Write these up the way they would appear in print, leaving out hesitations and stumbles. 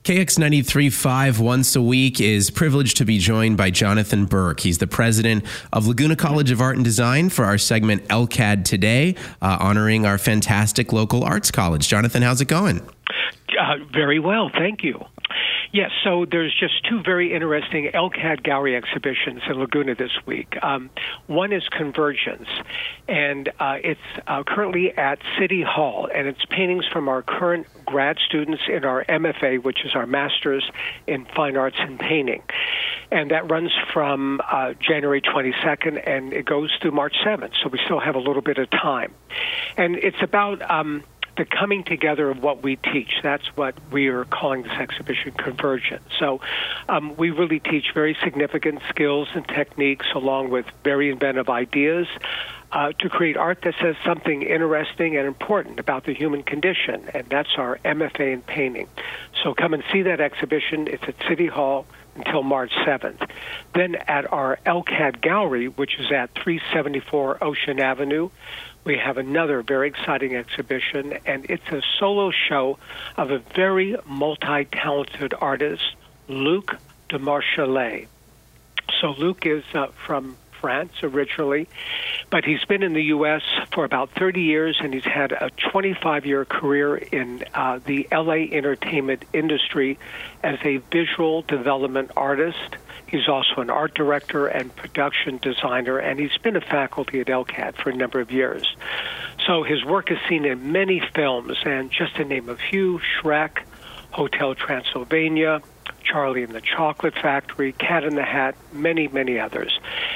KX93.5 once a week is privileged to be joined by Jonathan Burke. He's the president of Laguna College of Art and Design for our segment LCAD Today, honoring our fantastic local arts college. Jonathan, how's it going? Very well, thank you. Yes, so there's just two very interesting LCAD gallery exhibitions in Laguna this week. One is Convergence, and it's currently at City Hall, and it's paintings from our current grad students in our MFA, which is our Master's in Fine Arts and Painting. And that runs from January 22nd, and it goes through March 7th, so we still have a little bit of time. And it's about the coming together of what we teach. That's what we are calling this exhibition Convergence. So we really teach very significant skills and techniques along with very inventive ideas to create art that says something interesting and important about the human condition, and that's our MFA in painting. So come and see that exhibition. It's at City Hall until March 7th. Then at our LCAD Gallery, which is at 374 Ocean Avenue, we have another very exciting exhibition, and it's a solo show of a very multi-talented artist, Luc de Marchillet. So Luc is from France originally, but he's been in the U.S. for about 30 years, and he's had a 25-year career in the L.A. entertainment industry as a visual development artist. He's also an art director and production designer, and he's been a faculty at LCAD for a number of years. So his work is seen in many films, and just to name a few, Shrek, Hotel Transylvania, Charlie and the Chocolate Factory, Cat in the Hat, many, many others.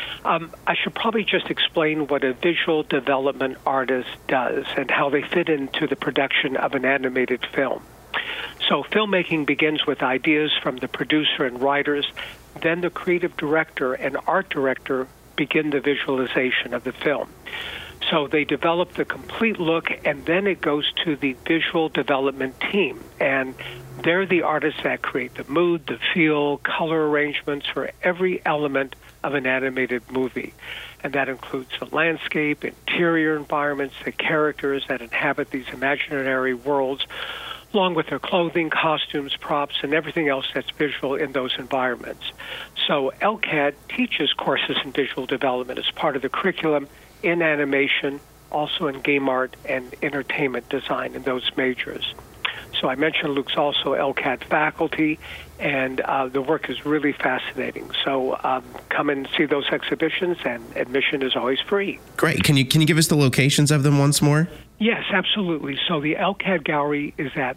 I should probably just explain what a visual development artist does and how they fit into the production of an animated film. So filmmaking begins with ideas from the producer and writers. Then the creative director and art director begin the visualization of the film. So they develop the complete look, and then it goes to the visual development team. And they're the artists that create the mood, the feel, color arrangements for every element of an animated movie. And that includes the landscape, interior environments, the characters that inhabit these imaginary worlds, along with their clothing, costumes, props, and everything else that's visual in those environments. So LCAD teaches courses in visual development as part of the curriculum in animation, also in game art and entertainment design in those majors. So I mentioned Luc's also LCAD faculty, and the work is really fascinating. So come and see those exhibitions, and admission is always free. Great. Can you give us the locations of them once more? Yes, absolutely. So the LCAD Gallery is at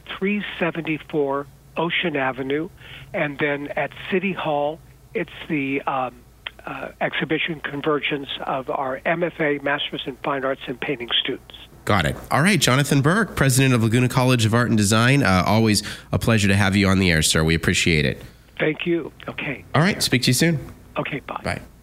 374 Ocean Avenue, and then at City Hall, it's the exhibition Convergence of our MFA, Masters in Fine Arts and Painting students. Got it. All right, Jonathan Burke, president of Laguna College of Art and Design. Always a pleasure to have you on the air, sir. We appreciate it. Thank you. Okay. All right, speak to you soon. Okay, bye. Bye.